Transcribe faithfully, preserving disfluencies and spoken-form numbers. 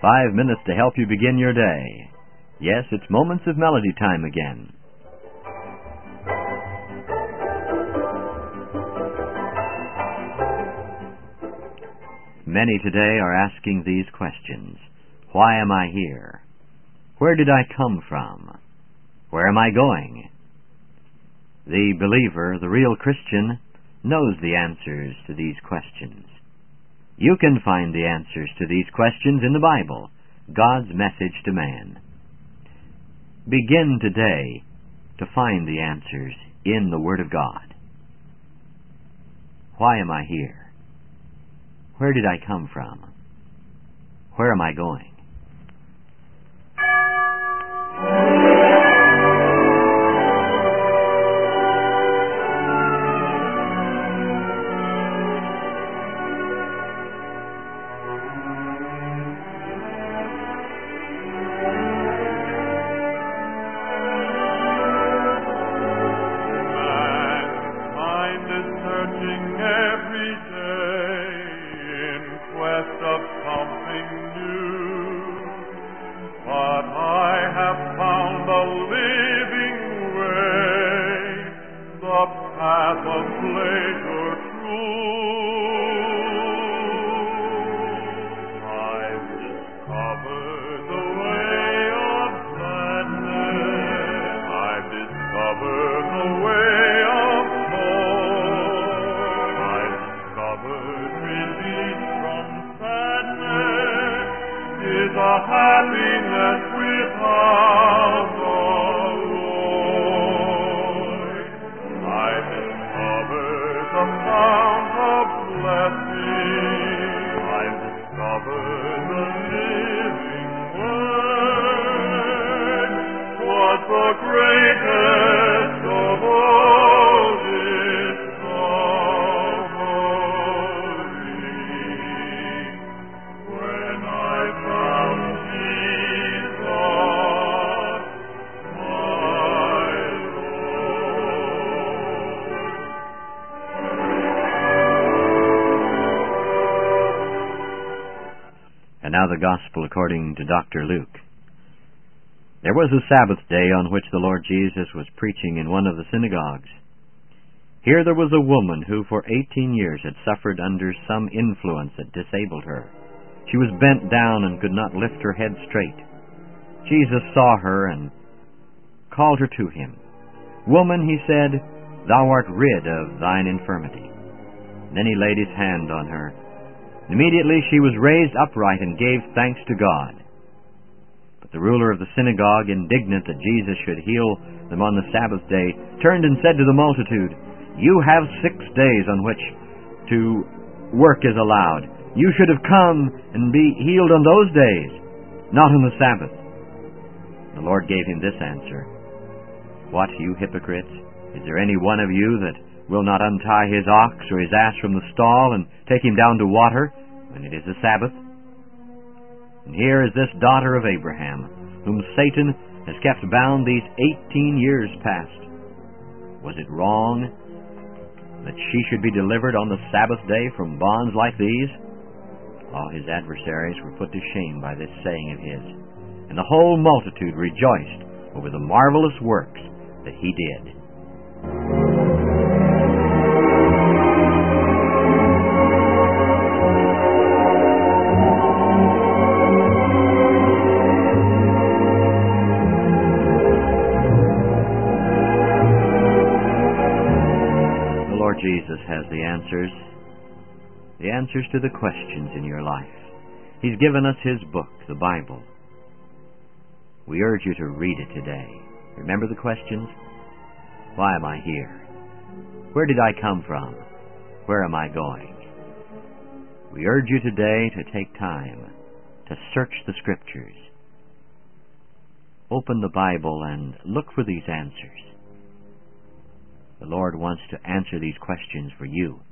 Five minutes to help you begin your day. Yes, it's Moments of Melody time again. Many today are asking these questions. Why am I here? Where did I come from? Where am I going? The believer, the real Christian, knows the answers to these questions. You can find the answers to these questions in the Bible, God's message to man. Begin today to find the answers in the Word of God. Why am I here? Where did I come from? Where am I going? And now the Gospel according to Doctor Luke. There was a Sabbath day on which the Lord Jesus was preaching in one of the synagogues. Here there was a woman who for eighteen years had suffered under some influence that disabled her. She was bent down and could not lift her head straight. Jesus saw her and called her to him. "Woman," he said, "thou art rid of thine infirmity." Then he laid his hand on her. Immediately she was raised upright and gave thanks to God. But the ruler of the synagogue, indignant that Jesus should heal them on the Sabbath day, turned and said to the multitude, "You have six days on which to work is allowed. You should have come and be healed on those days, not on the Sabbath." The Lord gave him this answer, "What, you hypocrites? Is there any one of you that will not untie his ox or his ass from the stall and take him down to water when it is the Sabbath? And here is this daughter of Abraham, whom Satan has kept bound these eighteen years past. Was it wrong that she should be delivered on the Sabbath day from bonds like these?" All his adversaries were put to shame by this saying of his, and the whole multitude rejoiced over the marvelous works that he did. Jesus has the answers, the answers to the questions in your life. He's given us His book, the Bible. We urge you to read it today. Remember the questions? Why am I here? Where did I come from? Where am I going? We urge you today to take time to search the Scriptures. Open the Bible and look for these answers. The Lord wants to answer these questions for you.